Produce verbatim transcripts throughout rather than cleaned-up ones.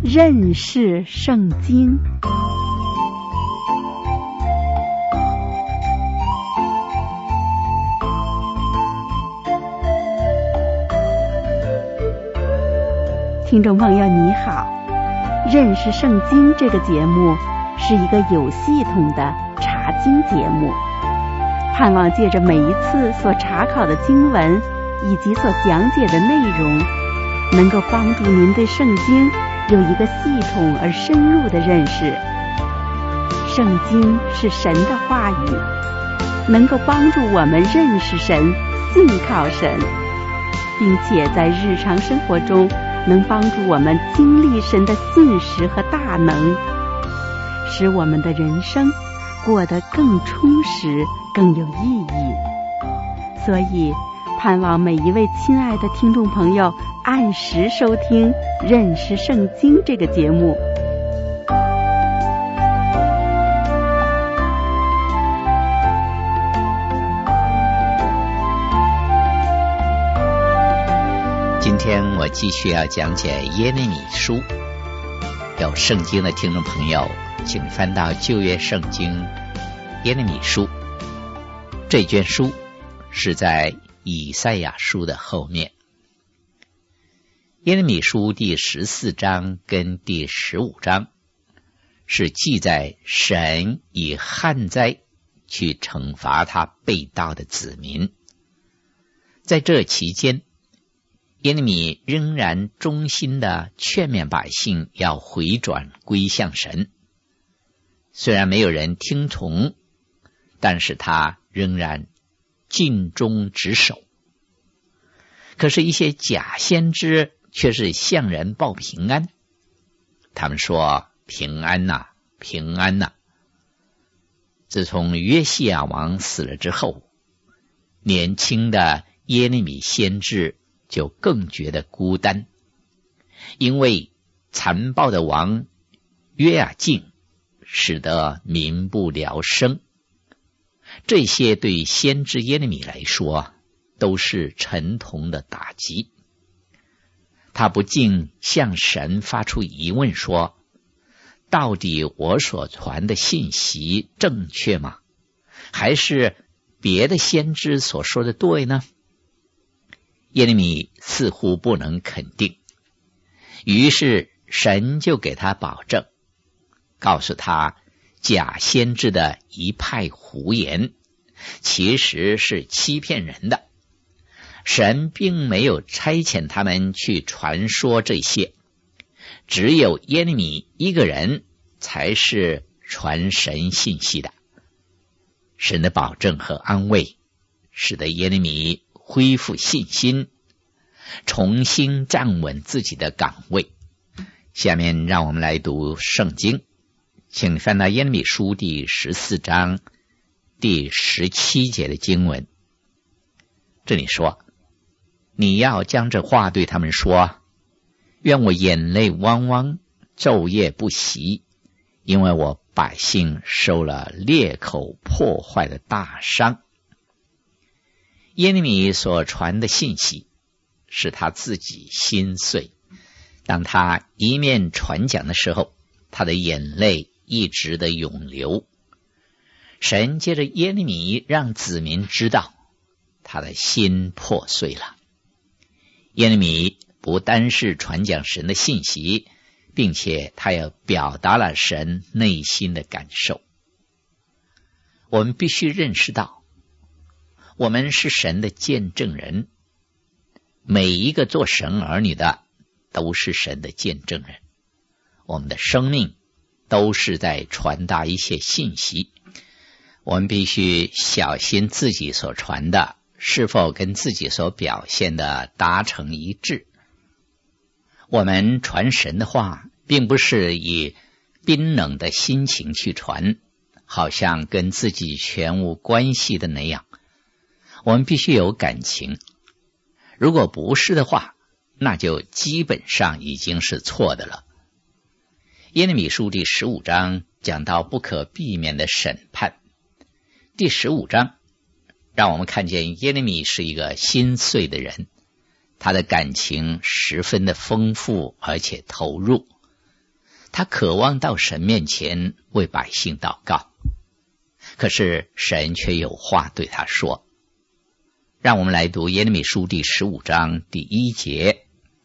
认识圣经。听众朋友你好，认识圣经这个节目是一个有系统的查经节目，盼望借着每一次所查考的经文以及所讲解的内容，能够帮助您对圣经有一个系统而深入的认识。圣经是神的话语，能够帮助我们认识神、信靠神，并且在日常生活中能帮助我们经历神的信实和大能，使我们的人生过得更充实、更有意义。所以盼望每一位亲爱的听众朋友按时收听《认识圣经》这个节目。 今天我继续要讲解耶利米书，有圣经的听众朋友请翻到旧约圣经耶利米书，这卷书是在以赛亚书的后面。耶利米书第十四章跟第十五章是记载神以旱灾去惩罚他背道的子民。在这期间，耶利米仍然忠心地劝勉百姓要回转归向神，虽然没有人听从，但是他仍然尽忠职守。可是一些假先知却是向人报平安，他们说平安呐，平安呐。自从约西亚王死了之后，年轻的耶利米先知就更觉得孤单，因为残暴的王约雅敬使得民不聊生。这些对先知耶利米来说都是沉痛的打击。他不禁向神发出疑问说，到底我所传的信息正确吗？还是别的先知所说的对呢？耶利米似乎不能肯定，于是神就给他保证，告诉他假先知的一派胡言其实是欺骗人的，神并没有差遣他们去传说这些，只有耶利米一个人才是传神信息的。神的保证和安慰使得耶利米恢复信心，重新站稳自己的岗位。下面让我们来读圣经，请翻到耶利米书第十四章第十七节的经文。这里说，你要将这话对他们说，愿我眼泪汪汪，昼夜不息，因为我百姓受了裂口破坏的大伤。耶利米所传的信息使他自己心碎，当他一面传讲的时候，他的眼泪一直的涌流。神借着耶利米让子民知道他的心破碎了。耶利米不单是传讲神的信息，并且他也表达了神内心的感受。我们必须认识到，我们是神的见证人，每一个做神儿女的都是神的见证人，我们的生命都是在传达一些信息。我们必须小心自己所传的是否跟自己所表现的达成一致。我们传神的话并不是以冰冷的心情去传，好像跟自己全无关系的那样。我们必须有感情，如果不是的话，那就基本上已经是错的了。耶利米书第十五章讲到不可避免的审判。第十五章让我们看见耶利米是一个心碎的人，他的感情十分的丰富而且投入。 他渴望到神面前为百姓祷告，可是神却有话对他说。让我们来读耶利米书第十五章第一节。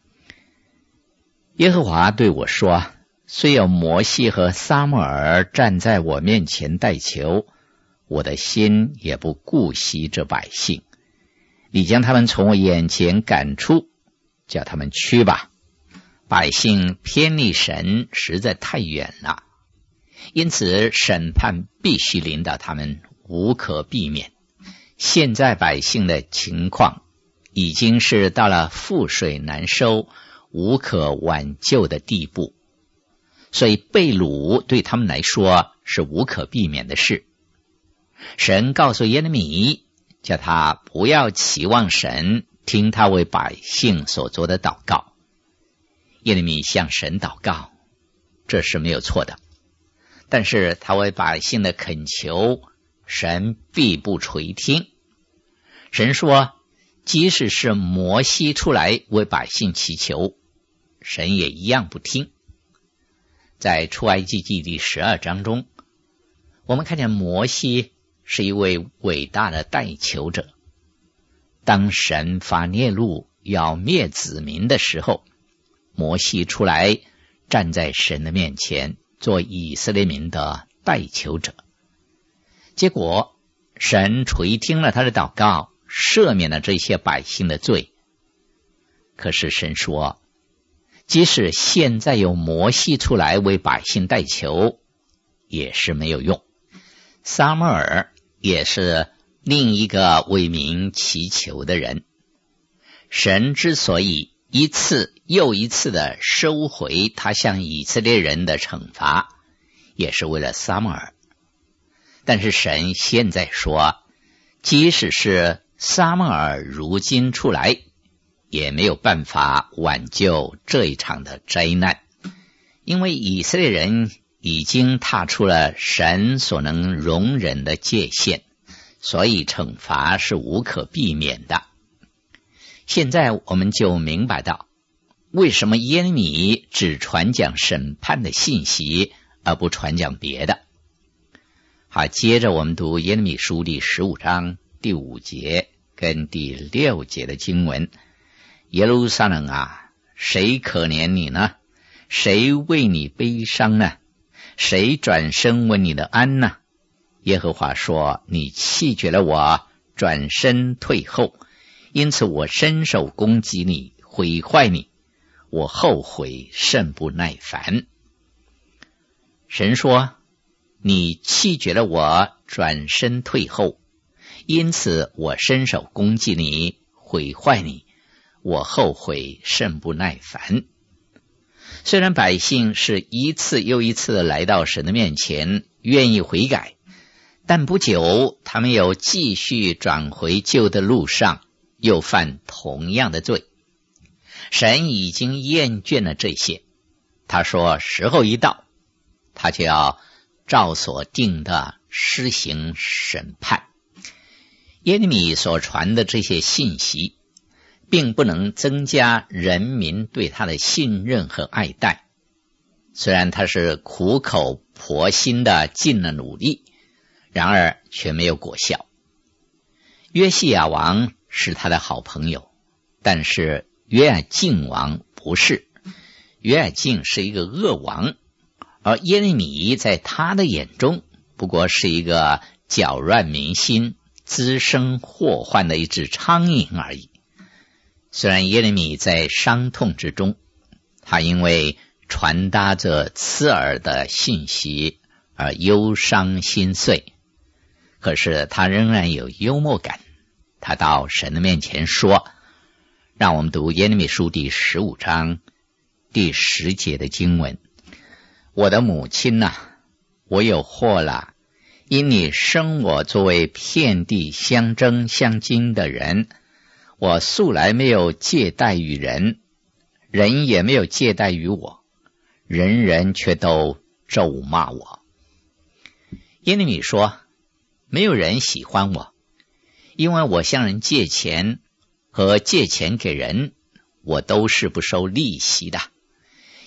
耶和华对我说，虽有摩西和撒母耳站在我面前代求，我的心也不顾惜这百姓。你将他们从我眼前赶出，叫他们去吧。百姓偏离神实在太远了，因此审判必须临到他们，无可避免。现在百姓的情况已经是到了覆水难收、无可挽救的地步，所以被掳对他们来说是无可避免的事。神告诉耶利米，叫他不要期望神听他为百姓所做的祷告。耶利米向神祷告，这是没有错的，但是他为百姓的恳求，神必不垂听。神说，即使是摩西出来为百姓祈求，神也一样不听。在出埃及记第十二章中，我们看见摩西是一位伟大的代求者。当神发烈怒要灭子民的时候，摩西出来站在神的面前，做以色列民的代求者。结果神垂听了他的祷告，赦免了这些百姓的罪。可是神说，即使现在有摩西出来为百姓代求，也是没有用。撒母耳也是另一个为民祈求的人。神之所以一次又一次的收回他向以色列人的惩罚，也是为了撒母耳。但是神现在说，即使是撒母耳如今出来，也没有办法挽救这一场的灾难，因为以色列人已经踏出了神所能容忍的界限，所以惩罚是无可避免的。现在我们就明白到，为什么耶利米只传讲审判的信息，而不传讲别的。好，接着我们读耶利米书第十五章第五节跟第六节的经文。耶路撒冷啊，谁可怜你呢？谁为你悲伤呢？谁转身问你的安呢？耶和华说，你弃绝了我，转身退后，因此我伸手攻击你，毁坏你，我后悔甚不耐烦。神说，你弃绝了我，转身退后，因此我伸手攻击你，毁坏你，我后悔甚不耐烦。虽然百姓是一次又一次的来到神的面前，愿意悔改，但不久他们又继续转回旧的路上，又犯同样的罪。神已经厌倦了这些，他说时候一到，他就要照所定的施行审判。耶利米所传的这些信息并不能增加人民对他的信任和爱戴，虽然他是苦口婆心的尽了努力，然而却没有果效。约西亚王是他的好朋友，但是约雅敬王不是。约雅敬是一个恶王，而耶利米在他的眼中不过是一个搅乱民心、滋生祸患的一只苍蝇而已。虽然耶利米在伤痛之中，他因为传达着刺耳的信息而忧伤心碎，可是他仍然有幽默感。他到神的面前说，让我们读耶利米书第十五章第十节的经文。我的母亲啊，我有祸了，因你生我作为遍地相争相惊的人，我素来没有借贷于人，人也没有借贷于我，人人却都咒骂我。耶利米说，没有人喜欢我，因为我向人借钱和借钱给人，我都是不收利息的。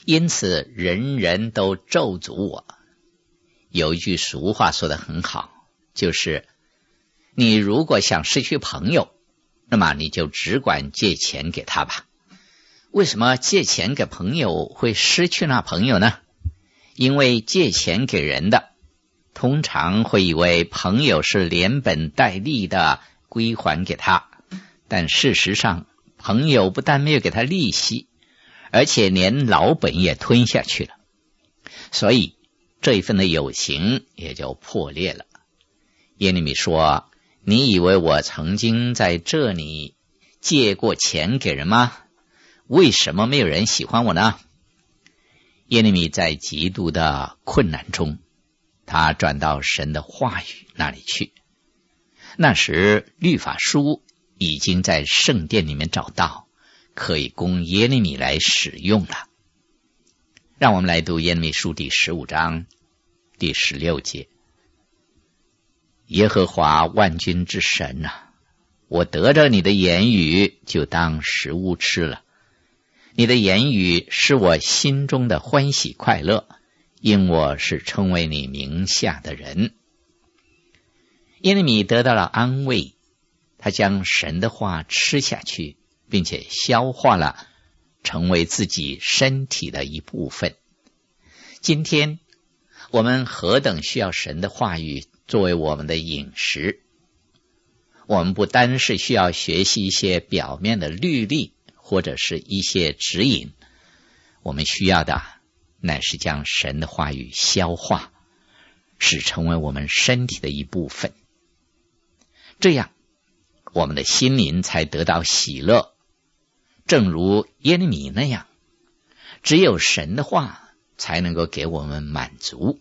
因此人人都咒诅我。有一句俗话说得很好，就是你如果想失去朋友，那么你就只管借钱给他吧。为什么借钱给朋友会失去那朋友呢？因为借钱给人的通常会以为朋友是连本带利的归还给他，但事实上朋友不但没有给他利息，而且连老本也吞下去了，所以这一份的友情也就破裂了。耶利米说，你以为我曾经在这里借过钱给人吗？为什么没有人喜欢我呢？耶利米在极度的困难中，他转到神的话语那里去。那时律法书已经在圣殿里面找到，可以供耶利米来使用了。让我们来读耶利米书第十五章第十六节。耶和华万军之神啊，我得着你的言语就当食物吃了。你的言语是我心中的欢喜快乐，因我是称为你名下的人。耶利米得到了安慰，他将神的话吃下去，并且消化了，成为自己身体的一部分。今天我们何等需要神的话语作为我们的饮食。我们不单是需要学习一些表面的律例或者是一些指引，我们需要的乃是将神的话语消化，使成为我们身体的一部分。这样我们的心灵才得到喜乐，正如耶利米那样，只有神的话才能够给我们满足。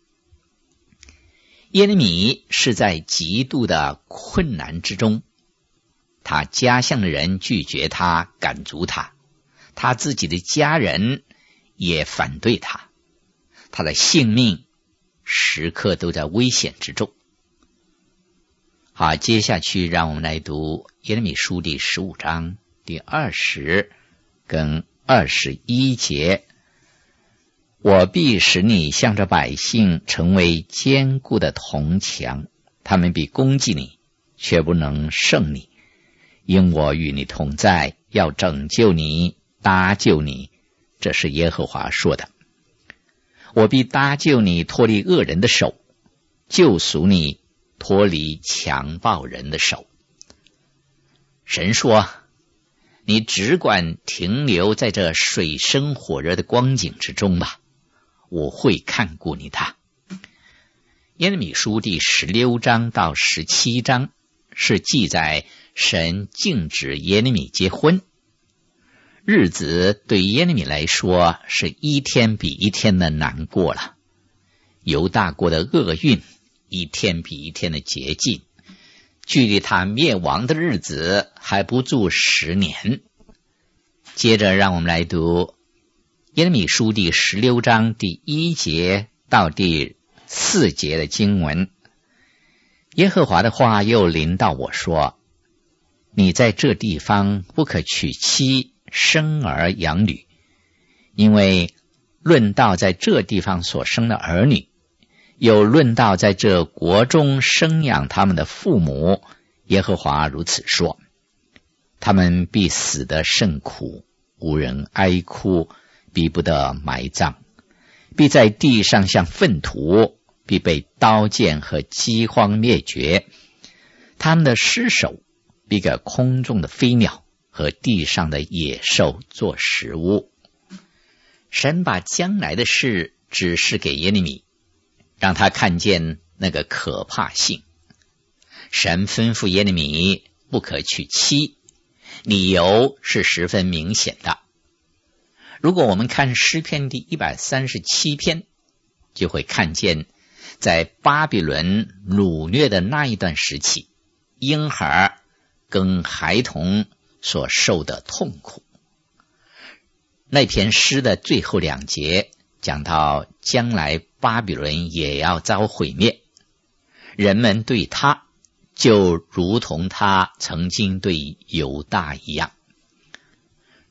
耶利米是在极度的困难之中，他家乡的人拒绝他，赶逐他，他自己的家人也反对他，他的性命时刻都在危险之中。好，接下去让我们来读耶利米书第十五章第二十跟二十一节。我必使你向着百姓成为坚固的铜墙，他们必攻击你，却不能胜你，因我与你同在，要拯救你，搭救你。这是耶和华说的。我必搭救你脱离恶人的手，救赎你脱离强暴人的手。神说，你只管停留在这水深火热的光景之中吧，我会看顾你的。耶利米书第十六章到十七章是记载神禁止耶利米结婚。日子对耶利米来说是一天比一天的难过了，犹大国的厄运一天比一天的接近，距离他灭亡的日子还不足十年。接着让我们来读耶利米书第十六章第一节到第四节的经文。耶和华的话又临到我说，你在这地方不可娶妻生儿养女，因为论到在这地方所生的儿女，又论到在这国中生养他们的父母，耶和华如此说，他们必死得甚苦，无人哀哭，必不得埋葬，必在地上像粪土，必被刀剑和饥荒灭绝。他们的尸首必给空中的飞鸟和地上的野兽做食物。神把将来的事指示给耶利米，让他看见那个可怕性。神吩咐耶利米不可娶妻，理由是十分明显的。如果我们看诗篇第一百三十七篇，就会看见在巴比伦掳掠的那一段时期，婴孩跟孩童所受的痛苦。那篇诗的最后两节讲到将来巴比伦也要遭毁灭，人们对他就如同他曾经对犹大一样。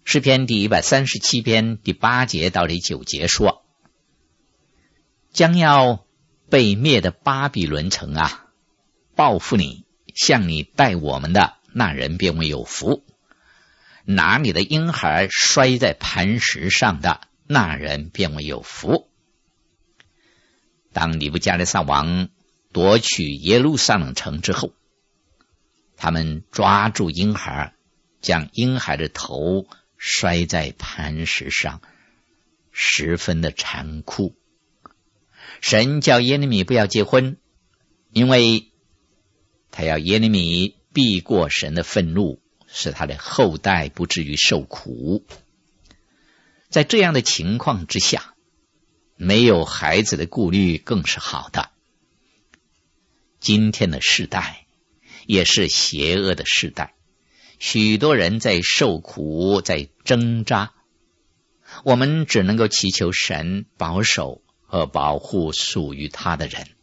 诗篇第一百三十七篇第八节到第九节说，将要被灭的巴比伦城啊，报复你，向你待我们的那人便为有福，拿你的婴孩摔在磐石上的那人便为有福。当尼布加利撒王夺取耶路撒冷城之后，他们抓住婴孩，将婴孩的头摔在磐石上，十分的残酷。神叫耶利米不要结婚，因为他要耶利米避过神的愤怒，使他的后代不至于受苦。在这样的情况之下，没有孩子的顾虑更是好的。今天的世代也是邪恶的世代，许多人在受苦，在挣扎，我们只能够祈求神保守和保护属于他的人。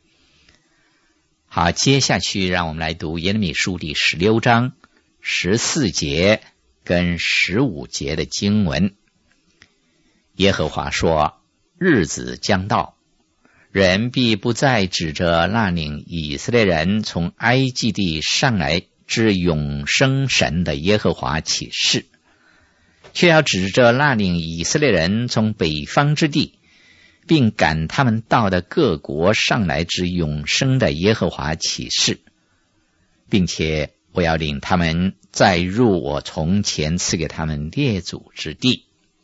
好，接下去让我们来读耶利米书第十六章十四节跟十五节的经文。耶和华说，日子将到，人必不再指着那领以色列人从埃及地上来之永生神的耶和华起誓，却要指着那领以色列人从北方之地并赶他们到的各国上来之永生的耶和华起誓，并且我要领他们再入我从前赐给他们列祖之地。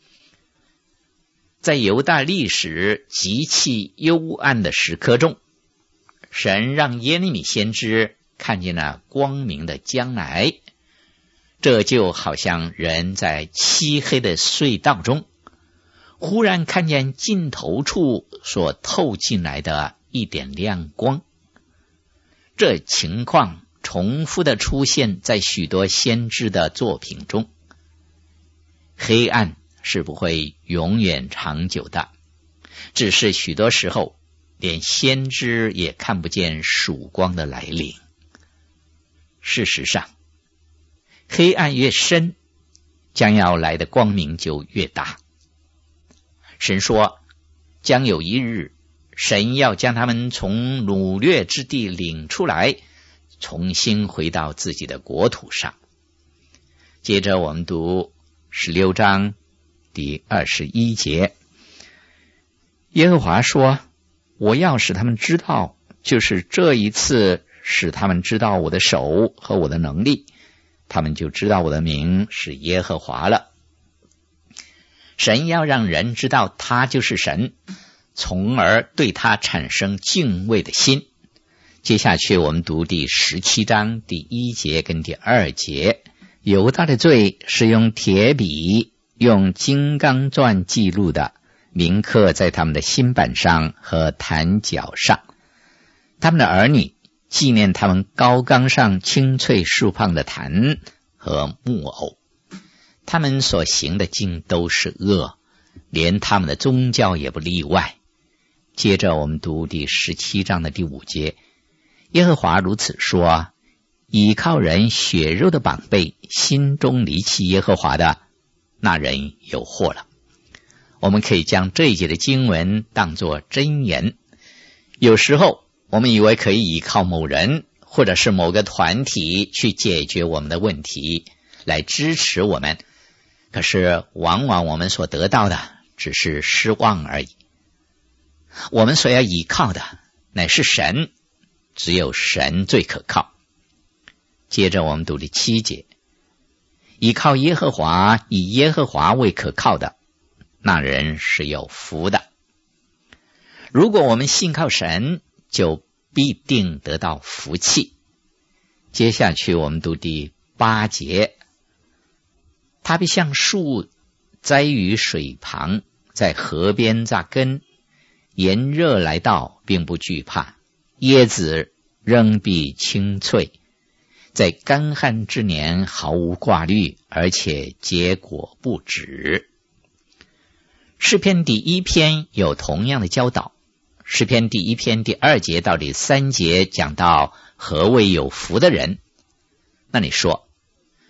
在犹大历史极其幽暗的时刻中，神让耶利米先知看见了光明的将来，这就好像人在漆黑的隧道中忽然看见尽头处所透进来的一点亮光。这情况重复的出现在许多先知的作品中。黑暗是不会永远长久的，只是许多时候连先知也看不见曙光的来临。事实上，黑暗越深，将要来的光明就越大。神说，将有一日，神要将他们从掳掠之地领出来，重新回到自己的国土上。接着我们读十六章第二十一节，耶和华说，我要使他们知道，就是这一次使他们知道我的手和我的能力，他们就知道我的名是耶和华了。神要让人知道他就是神，从而对他产生敬畏的心。接下去我们读第十七章第一节跟第二节。犹大的罪是用铁笔用金刚钻记录的，铭刻在他们的心板上和坛角上。他们的儿女纪念他们高冈上青翠树旁的坛和木偶。他们所行的尽都是恶，连他们的宗教也不例外。接着我们读第十七章的第五节，耶和华如此说，倚靠人血肉的膀臂，心中离弃耶和华的，那人有祸了。我们可以将这一节的经文当作箴言。有时候我们以为可以依靠某人或者是某个团体去解决我们的问题，来支持我们，可是往往我们所得到的只是失望而已。我们所要依靠的乃是神，只有神最可靠。接着我们读第七节，依靠耶和华，以耶和华为可靠的，那人是有福的。如果我们信靠神，就必定得到福气。接下去我们读第八节，他必像树栽于水旁，在河边扎根，炎热来到并不惧怕，椰子仍必青翠，在干旱之年毫无挂虑，而且结果不止。诗篇第一篇有同样的教导。诗篇第一篇第二节到第三节讲到何谓有福的人。那你说，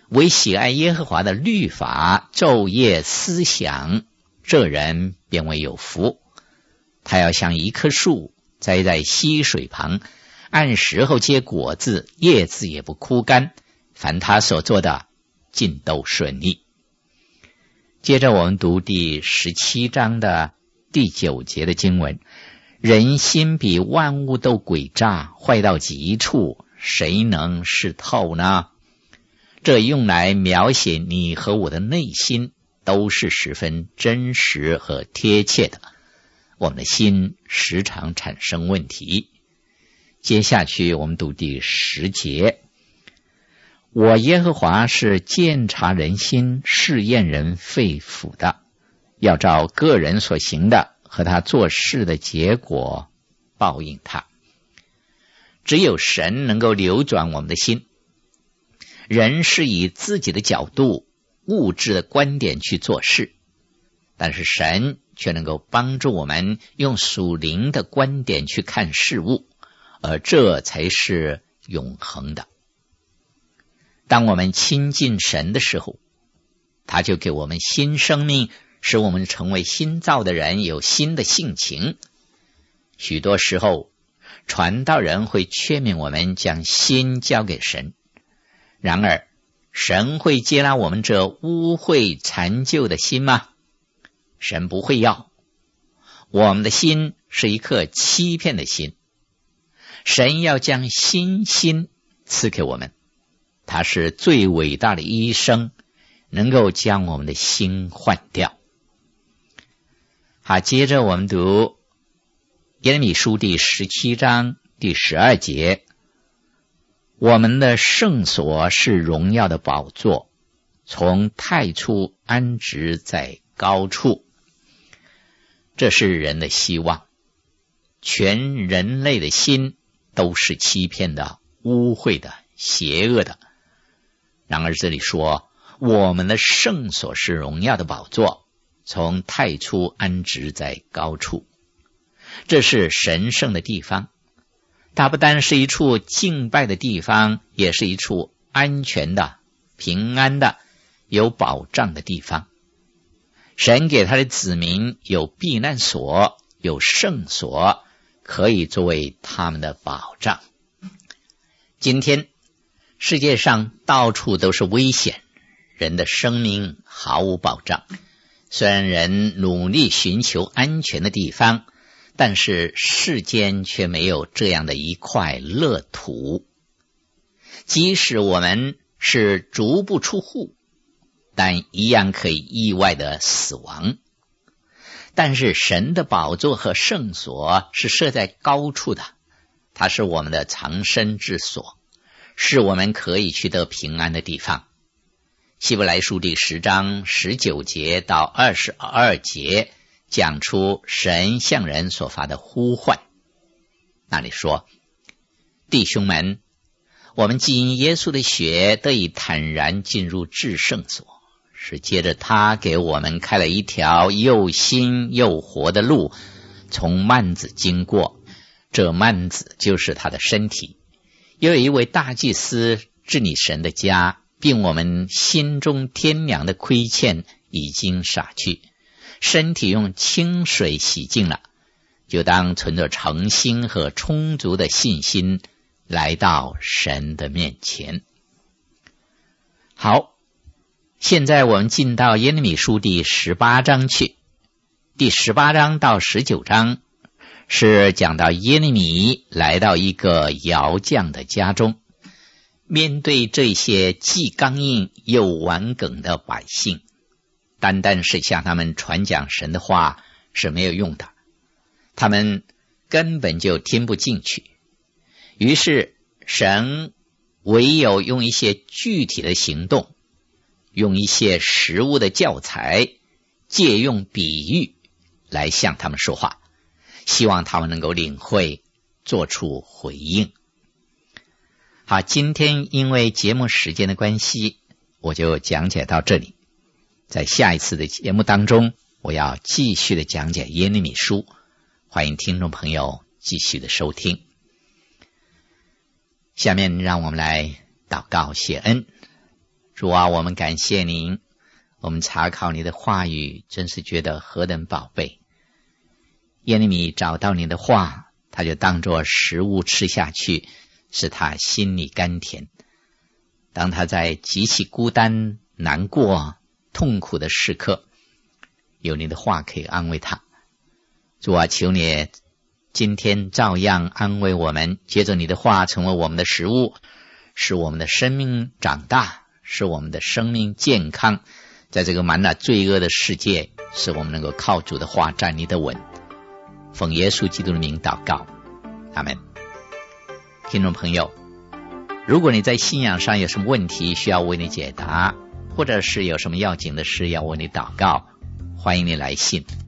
为喜爱耶和华的律法昼夜思想，这人便为有福。他要像一棵树栽在溪水旁，按时候结果子，叶子也不枯干，凡他所做的尽都顺利。接着我们读第十七章的第九节的经文，人心比万物都诡诈，坏到极处，谁能识透呢？这用来描写你和我的内心都是十分真实和贴切的。我们的心时常产生问题。接下去我们读第十节，我耶和华是鉴察人心，试验人肺腑的，要照个人所行的和他做事的结果报应他。只有神能够扭转我们的心。人是以自己的角度、物质的观点去做事，但是神却能够帮助我们用属灵的观点去看事物，而这才是永恒的。当我们亲近神的时候，他就给我们新生命，使我们成为新造的人，有新的性情。许多时候传道人会劝勉我们将心交给神，然而神会接纳我们这污秽残旧的心吗？神不会要。我们的心是一颗欺骗的心，神要将新心赐给我们。他是最伟大的医生，能够将我们的心换掉。好，接着我们读耶利米书第十七章第十二节，我们的圣所是荣耀的宝座，从太初安置在高处。这是人的希望。全人类的心都是欺骗的、污秽的、邪恶的。然而这里说，我们的圣所是荣耀的宝座，从太初安置在高处。这是神圣的地方，它不单是一处敬拜的地方，也是一处安全的、平安的、有保障的地方。神给他的子民有避难所，有圣所，可以作为他们的保障。今天世界上到处都是危险，人的生命毫无保障。虽然人努力寻求安全的地方，但是世间却没有这样的一块乐土。即使我们是足不出户，但一样可以意外的死亡。但是神的宝座和圣所是设在高处的，它是我们的藏身之所，是我们可以取得平安的地方。希伯来书第十章十九节到二十二节讲出神向人所发的呼唤。那里说，弟兄们，我们既因耶稣的血得以坦然进入至圣所，是接着他给我们开了一条又新又活的路，从幔子经过，这幔子就是他的身体。又有一位大祭司治理神的家，并我们心中天良的亏欠已经洒去，身体用清水洗净了，就当存着诚心和充足的信心来到神的面前。好，现在我们进到耶利米书第十八章去。第十八章到十九章是讲到耶利米来到一个窑匠的家中，面对这些既刚硬又顽梗的百姓，单单是向他们传讲神的话是没有用的，他们根本就听不进去。于是神唯有用一些具体的行动，用一些实物的教材，借用比喻来向他们说话，希望他们能够领会，做出回应。好，今天因为节目时间的关系，我就讲解到这里。在下一次的节目当中，我要继续的讲解耶利米书，欢迎听众朋友继续的收听。下面让我们来祷告谢恩。 主啊，我们感谢您，我们查考你的话语，真是觉得何等宝贝。耶利米找到你的话，他就当作食物吃下去，使他心里甘甜。当他在极其孤单、难过、痛苦的时刻，有你的话可以安慰他。主啊，求你今天照样安慰我们，接着你的话成为我们的食物，使我们的生命长大，使我们的生命健康，在这个满了罪恶的世界，使我们能够靠主的话站立得稳。奉耶稣基督的名祷告，阿们。听众朋友，如果你在信仰上有什么问题需要为你解答，或者是有什么要紧的事要为你祷告，欢迎你来信。